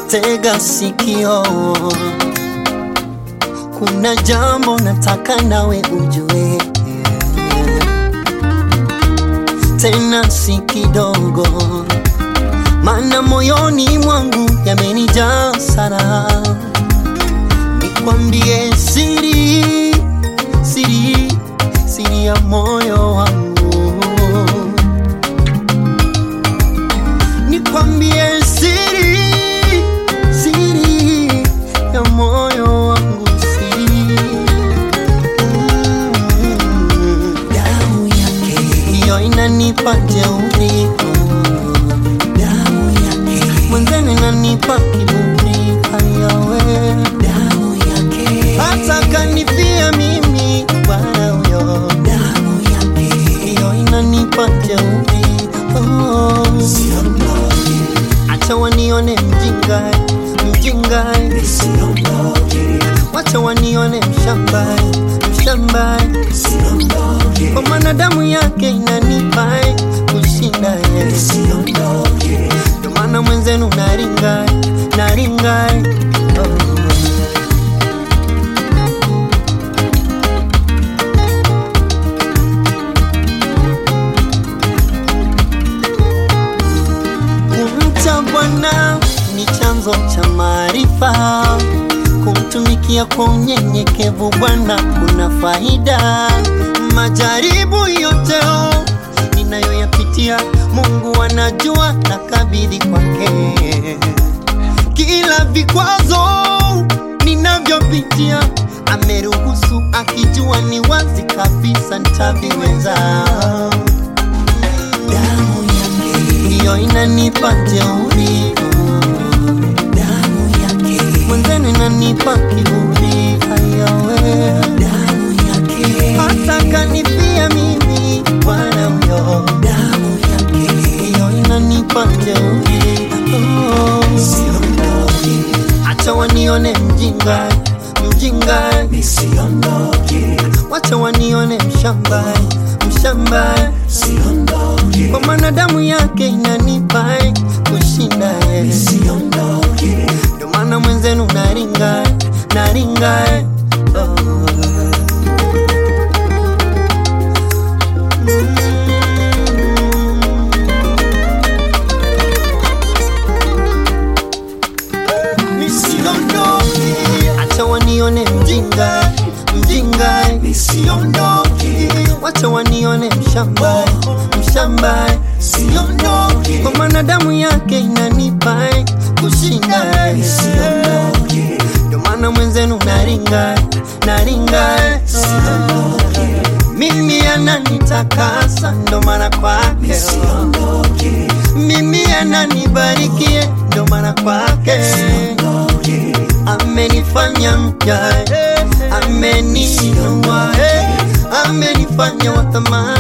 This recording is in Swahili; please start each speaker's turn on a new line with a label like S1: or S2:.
S1: tega sikio, kuna jambo nataka nawe ujue, tena si kidogo, maana moyoni mwangu yamenijaa sana. Nikwambie siri, siri, siri ya moyo wangu. Nikwambie siri, siri ya moyo wangu, siri. Damu yake hiyo inanipa jeuri, damu yake mwenzene inanipa kiburi, hayawe damu yake hata kanifia mimi bwana huyo, damu yake hiyo inanipa jeuri. Acha wanione mjinga, mjinga, wacha wanione mshamba, mshamba, kwa maana damu yake inanipa kushinda yeye. Ndio maana mwenzenu naringa, naringa, Bwana ni chanzo cha maarifa, kumtumikia kwa unyenyekevu Bwana kuna faida. Majaribu yote ninayoyapitia Mungu anajua, nakabidhi kwake. Kila vikwazo ninavyopitia ameruhusu, akijua ni wazi kabisa nitaviweza. Damu hiyo inanipa jeuri, damu yake mwenzenu inanipa kiburi, hayawe damu yake hata kanifia mimi bwana huyo, damu yake hiyo inanipa jeuri. Acha wanione mjinga, mjinga, nisiondoke, wacha wanione mshamba, mshamba, siondoke, kwa maana damu yake inanipa kushinda yeye. Ndio maana mwenzenu naringa, naringa, nisiondoke, acha wanione mjinga, mjinga, nisiondoke, wacha wanione mshamba, mshamba, siondoke, kwa maana damu yake inanipa kushinda. Ndio maana mwenzenu naringa, naringa, mimi ananitakasa ndo maana kwake, mimi ananibarikie ndo maana kwake, amenifanya mpya, ameninua, amenifanya wa thamani.